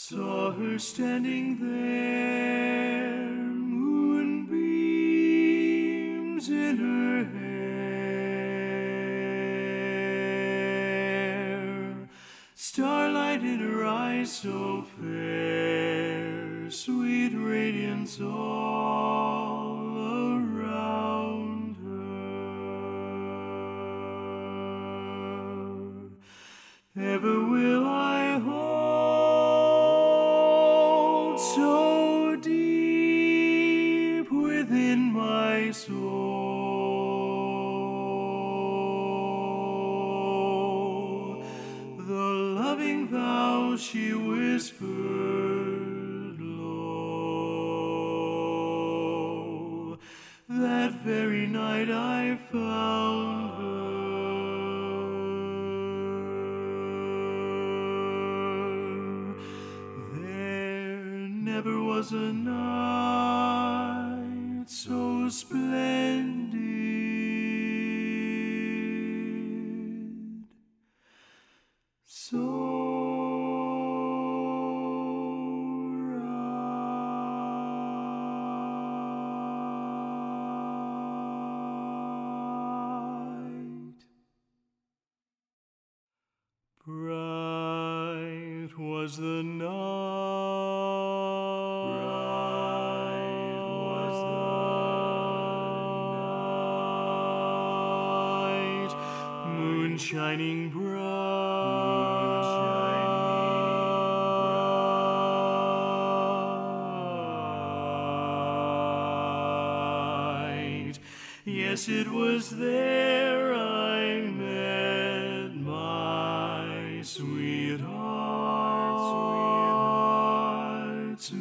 saw her standing there, moonbeams in her hair, starlight in her eyes so fair, sweet radiance all around her. Ever will I hold so deep within my soul the loving vow she whispered low, that very night I found her. There never was a night so splendid, so bright was the night, moon shining bright. Yes, it was there I met my sweetheart too.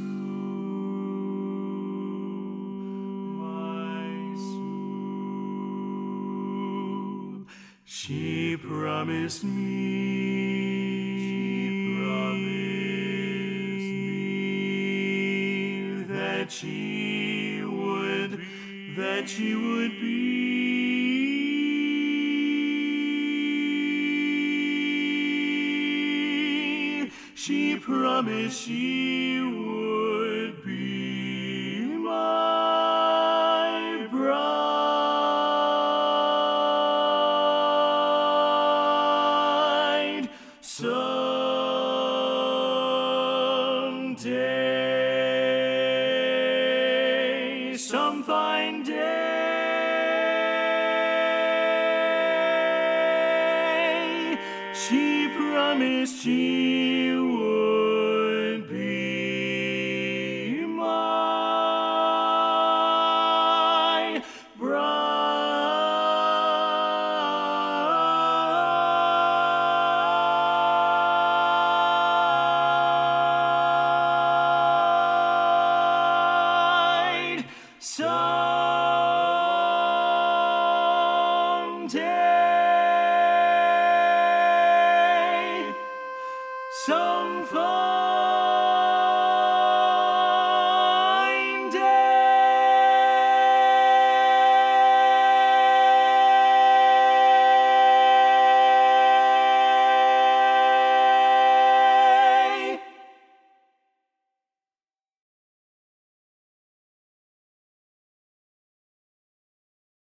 She promised me that she would be she promised she would be my bride someday, some fine day. She promised she would